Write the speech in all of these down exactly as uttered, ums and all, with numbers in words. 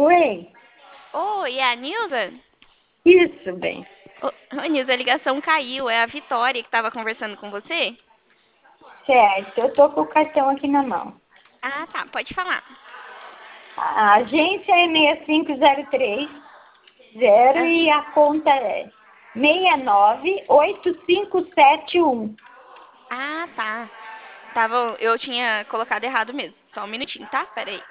Oi, Oi, é a Nilza? isso, bem. Ô, ô, Nilza, a ligação caiu. É a Vitória que estava conversando com você? Certo, eu tô com o cartão aqui na mão. Ah, tá. Pode falar. A agência é seis cinco zero três zero Ah, e a conta é seis nove oito cinco sete um. ah, tá. Tava, eu tinha colocado errado mesmo. Só um minutinho, tá? Pera aí.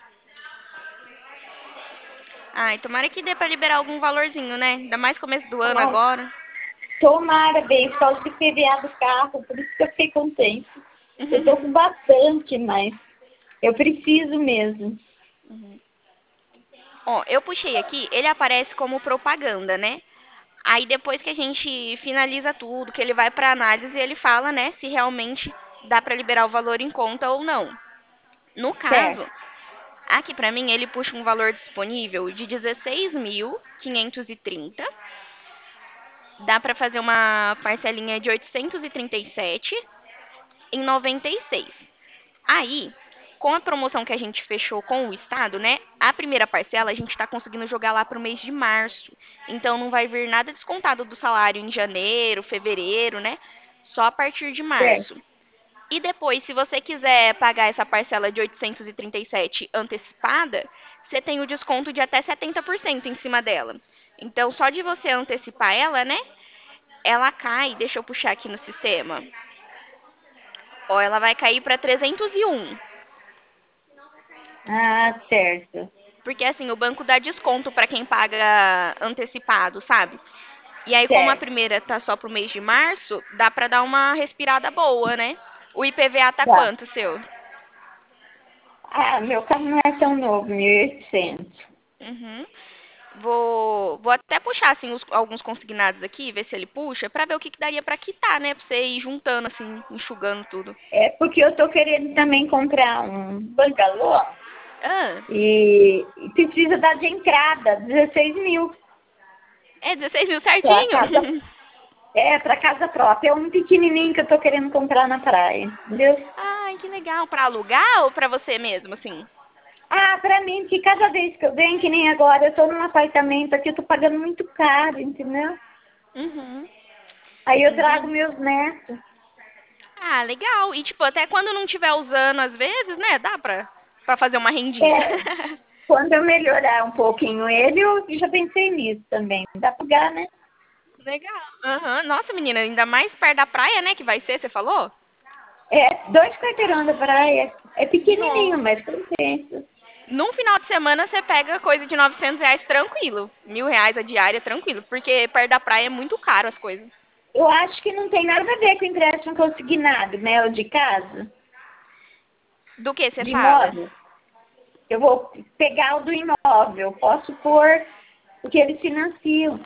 Ai, tomara que dê pra liberar algum valorzinho, né? Ainda mais começo do ano Ó, agora. tomara, bem, por causa de P V A do carro, por isso que eu fiquei contente. Eu tô com bastante, mas eu preciso mesmo. Uhum. Ó, eu puxei aqui, ele aparece como propaganda, né? Aí depois que a gente finaliza tudo, que ele vai pra análise, ele fala, né, se realmente dá pra liberar o valor em conta ou não. No caso, Certo, aqui pra mim ele puxa um valor disponível de dezesseis mil quinhentos e trinta. Dá pra fazer uma parcelinha de oitocentos e trinta e sete em noventa e seis. Aí, com a promoção que a gente fechou com o estado, né? A primeira parcela a gente está conseguindo jogar lá para o mês de março. Então não vai vir nada descontado do salário em janeiro, fevereiro, né? Só a partir de certo. março. E depois, se você quiser pagar essa parcela de oitocentos e trinta e sete antecipada, você tem o desconto de até setenta por cento em cima dela. Então, só de você antecipar ela, né? Ela cai, deixa eu puxar aqui no sistema. Ó, ela vai cair para trezentos e um. Ah, certo, Porque assim, o banco dá desconto para quem paga antecipado, sabe? E aí, como a certo. primeira tá só pro mês de março, dá pra dar uma respirada boa, né? O I P V A tá Tá. quanto, seu? Ah, meu carro não é tão novo, mil e oitocentos. Uhum. Vou, vou até puxar assim os- alguns consignados aqui, ver se ele puxa, pra ver o que, que daria pra quitar, né? Pra você ir juntando assim, enxugando tudo. É porque eu tô querendo também comprar um bangalô Ah, e, e precisa dar de entrada dezesseis mil é dezesseis mil para casa, certinho? é, para casa própria. É um pequenininho que eu tô querendo comprar na praia, entendeu? Ai, que legal. Pra alugar ou pra você mesmo, assim? Ah, para mim, que cada vez que eu venho, que nem agora, eu tô num apartamento aqui, eu tô pagando muito caro, entendeu? Uhum. Aí eu trago Entendi. meus netos. Ah, legal. E, tipo, até quando não estiver usando, às vezes, né? Dá pra, pra fazer uma rendinha. É, quando eu melhorar um pouquinho ele, eu já pensei nisso também. Dá pra pagar, né? Legal. Aham. Nossa, menina, ainda mais perto da praia, né? Que vai ser, você falou? É, dois quarteirão da praia. É pequenininho, Nossa. mas compensa. Num final de semana você pega coisa de novecentos reais tranquilo. Mil reais a diária tranquilo. Porque perto da praia é muito caro as coisas. Eu acho que não tem nada a ver com empréstimo consignado, né? O de casa, Do que você de fala? imóvel. Eu vou pegar o do imóvel. Posso pôr o que eles financiam.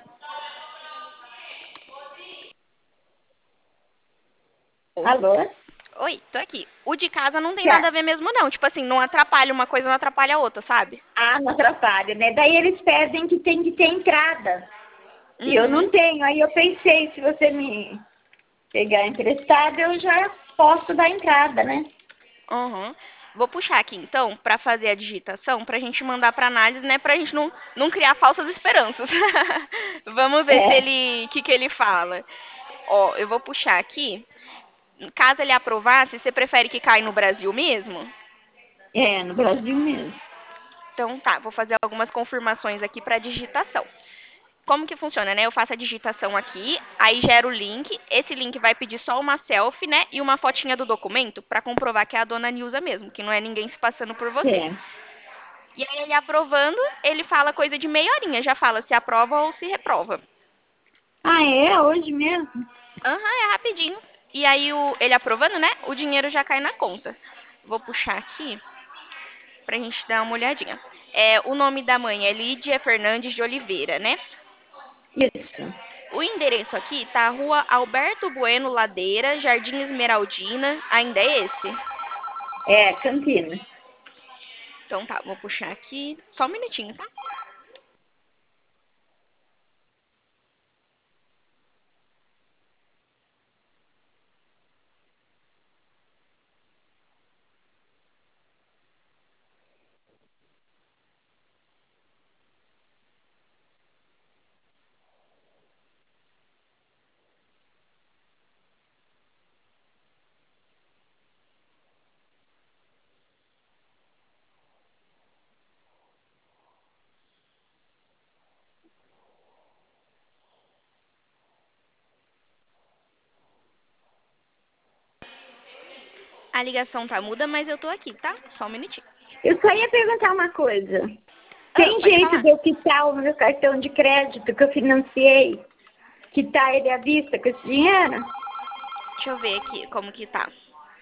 Alô? Oi, tô aqui. O de casa não tem nada Tá. a ver mesmo, não. Tipo assim, não atrapalha uma coisa, não atrapalha a outra, sabe? Ah, não atrapalha, né? Daí eles pedem que tem que ter entrada. E eu Uhum. não tenho. Aí eu pensei, se você me pegar emprestado, eu já posso dar entrada, né? Uhum. Vou puxar aqui então para fazer a digitação, para a gente mandar para análise, né? Para a gente não, não criar falsas esperanças. Vamos ver se É, ele, o que que ele fala. Ó, eu vou puxar aqui. Caso ele aprovasse, você prefere que caia no Brasil mesmo? é, no Brasil mesmo. Então tá, vou fazer algumas confirmações aqui para digitação. Como que funciona, né? Eu faço a digitação aqui, aí gero o link. Esse link vai pedir só uma selfie, né? E uma fotinha do documento para comprovar que é a dona Nilza mesmo, que não é ninguém se passando por você. É. E aí ele aprovando, ele fala coisa de meia horinha, já fala se aprova ou se reprova. Ah, é? Hoje mesmo? Aham, é rapidinho. E aí o, ele aprovando, né? O dinheiro já cai na conta. Vou puxar aqui pra gente dar uma olhadinha. É, o nome da mãe é Lídia Fernandes de Oliveira, né? Isso. O endereço aqui tá Rua Alberto Bueno Ladeira, Jardim Esmeraldina. Ainda é esse? É, Campinas. Então tá, vou puxar aqui. Só um minutinho, tá? A ligação tá muda, mas eu tô aqui, tá? Só um minutinho. Eu só ia perguntar uma coisa. Ah, Tem pode jeito falar. de eu quitar o meu cartão de crédito que eu financiei? Quitar ele à vista com esse dinheiro? Deixa eu ver aqui como que tá.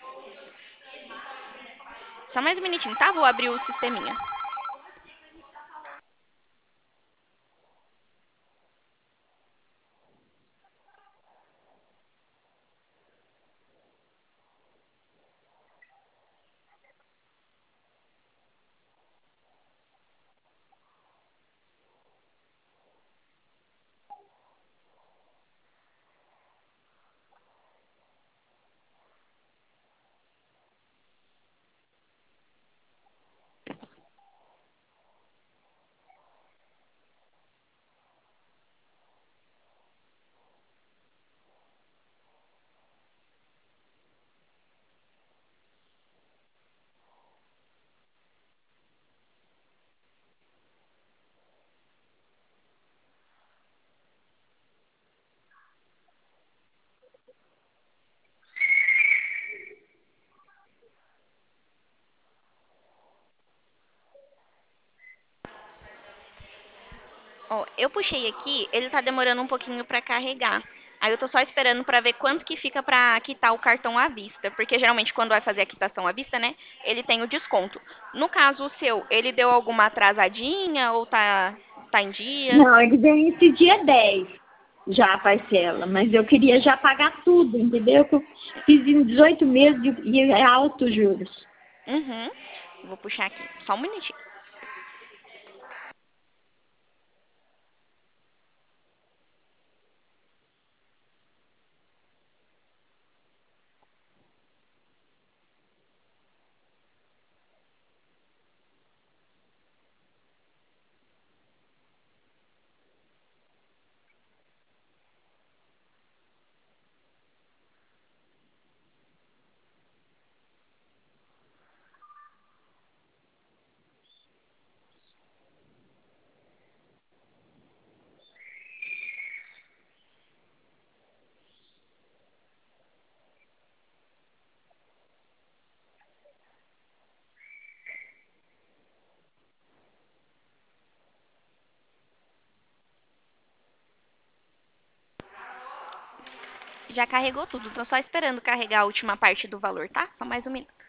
Só mais um minutinho, tá? Vou abrir o sisteminha. Ó, eu puxei aqui, ele tá demorando um pouquinho pra carregar. Aí eu tô só esperando pra ver quanto que fica pra quitar o cartão à vista, porque geralmente quando vai fazer a quitação à vista, né, ele tem o desconto. No caso o seu, ele deu alguma atrasadinha ou tá tá em dia? Não, ele vence dia dez já a parcela, mas eu queria já pagar tudo, entendeu? Que eu fiz em dezoito meses e e é alto juros. Uhum. Vou puxar aqui, só um minutinho. Já carregou tudo, tô só esperando carregar a última parte do valor, tá? Só mais um minuto.